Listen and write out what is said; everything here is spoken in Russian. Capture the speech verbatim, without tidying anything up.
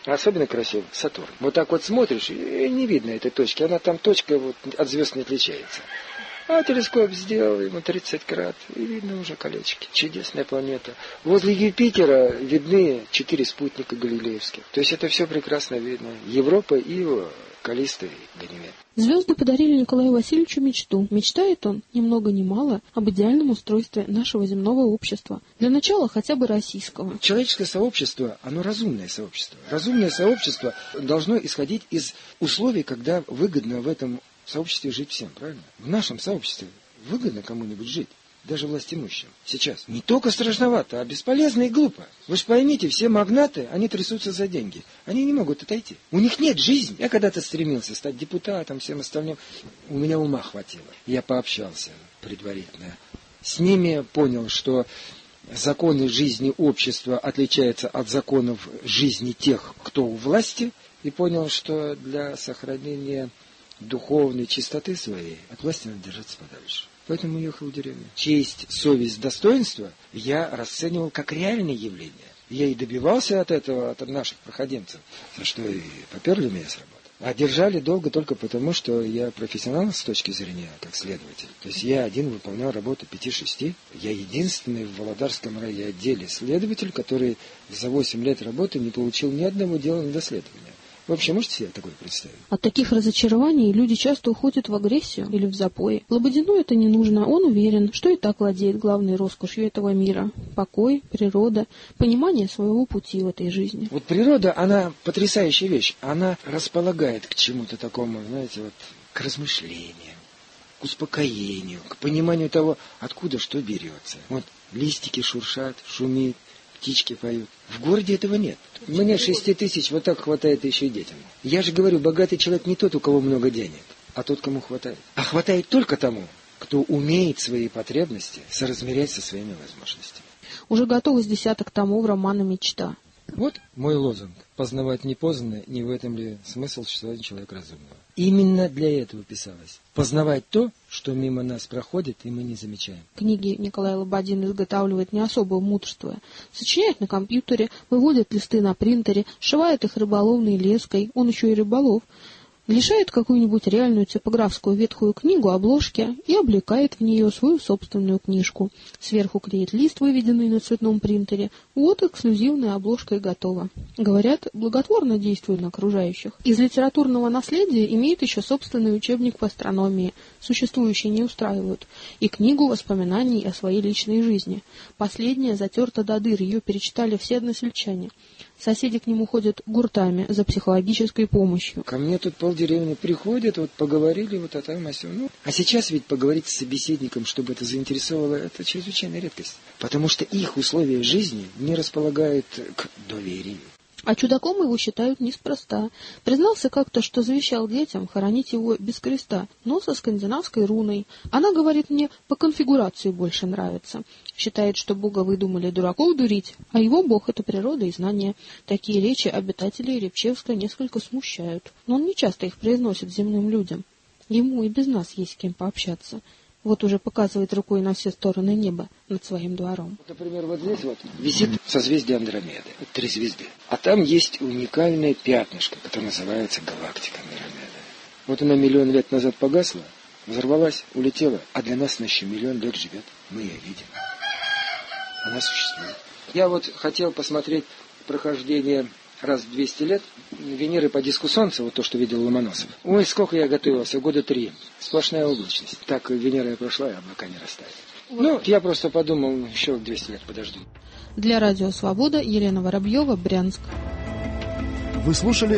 Особенно красиво Сатурн. Вот так вот смотришь, и не видно этой точки. Она там точка вот от звезд не отличается. А телескоп сделал ему тридцать крат, и видно уже колечки. Чудесная планета. Возле Юпитера видны четыре спутника галилеевских. То есть это все прекрасно видно. Европа, Ива, Каллиста и Ганимед. Звезды подарили Николаю Васильевичу мечту. Мечтает он, ни много ни мало, об идеальном устройстве нашего земного общества. Для начала хотя бы российского. Человеческое сообщество, оно разумное сообщество. Разумное сообщество должно исходить из условий, когда выгодно в этом в сообществе жить всем, правильно? В нашем сообществе выгодно кому-нибудь жить, даже властимущим. Сейчас не только страшновато, а бесполезно и глупо. Вы же поймите, все магнаты, они трясутся за деньги. Они не могут отойти. У них нет жизни. Я когда-то стремился стать депутатом, всем остальным. У меня ума хватило. Я пообщался предварительно с ними, понял, что законы жизни общества отличаются от законов жизни тех, кто у власти, и понял, что для сохранения духовной чистоты своей от власти надо держаться подальше. Поэтому уехал в деревню. Честь, совесть, достоинство я расценивал как реальное явление. Я и добивался от этого, от наших проходимцев, за что и поперли меня с работы. А держали долго только потому, что я профессионал с точки зрения как следователь. То есть я один выполнял работу пяти-шести. Я единственный в Володарском райотделе следователь, который за восемь лет работы не получил ни одного дела на доследование. Вы вообще можете себе такое представить? От таких разочарований люди часто уходят в агрессию или в запои. Лободину это не нужно. Он уверен, что и так владеет главной роскошью этого мира. Покой, природа, понимание своего пути в этой жизни. Вот природа, она потрясающая вещь. Она располагает к чему-то такому, знаете, вот, к размышлениям, к успокоению, к пониманию того, откуда что берется. Вот листики шуршат, шумит, птички поют. В городе этого нет. Мне шести тысяч вот так хватает еще и детям. Я же говорю, богатый человек не тот, у кого много денег, а тот, кому хватает. А хватает только тому, кто умеет свои потребности соразмерять со своими возможностями. Уже готовы с десяток томов романа «Мечта». Вот мой лозунг. Познавать непознанное, не в этом ли смысл существования человека разумного. Именно для этого писалось. Познавать то, что мимо нас проходит, и мы не замечаем. Книги Николай Лободин изготавливает не особо мудрствуя. Сочиняет на компьютере, выводит листы на принтере, сшивает их рыболовной леской, он еще и рыболов, лишает какую-нибудь реальную типографскую ветхую книгу обложки и облекает в нее свою собственную книжку. Сверху клеит лист, выведенный на цветном принтере. Вот эксклюзивная обложка и готова. Говорят, благотворно действует на окружающих. Из литературного наследия имеет еще собственный учебник по астрономии. Существующие не устраивают. И книгу воспоминаний о своей личной жизни. Последняя затерта до дыр, ее перечитали все односельчане. Соседи к нему ходят гуртами за психологической помощью. Ко мне тут полдеревни приходят, вот поговорили, вот о том, о сём. Ну, а сейчас ведь поговорить с собеседником, чтобы это заинтересовало, это чрезвычайная редкость. Потому что их условия жизни не располагают к доверию. А чудаком его считают неспроста. Признался как-то, что завещал детям хоронить его без креста, но со скандинавской руной. Она, говорит, мне по конфигурации больше нравится. Считает, что Бога выдумали дураков дурить, а его Бог — это природа и знание. Такие речи обитателей Рябчевска несколько смущают. Но он не часто их произносит земным людям. Ему и без нас есть с кем пообщаться. Вот уже показывает рукой на все стороны неба над своим двором. Например, вот здесь вот висит созвездие Андромеды. Три звезды. А там есть уникальное пятнышко, которое называется галактика Андромеда. Вот она миллион лет назад погасла, взорвалась, улетела, а для нас она еще миллион лет живет. Мы ее видим. Она существует. Я вот хотел посмотреть прохождение раз в двести лет Венеры по диску Солнца, вот то, что видел Ломоносов. Ой, сколько я готовился, года три. Сплошная облачность. Так Венера и прошла, и облака не растаяли. Вот. Ну, я просто подумал, еще двести лет подожду. Для Радио Свобода Елена Воробьева, Брянск. Вы слушали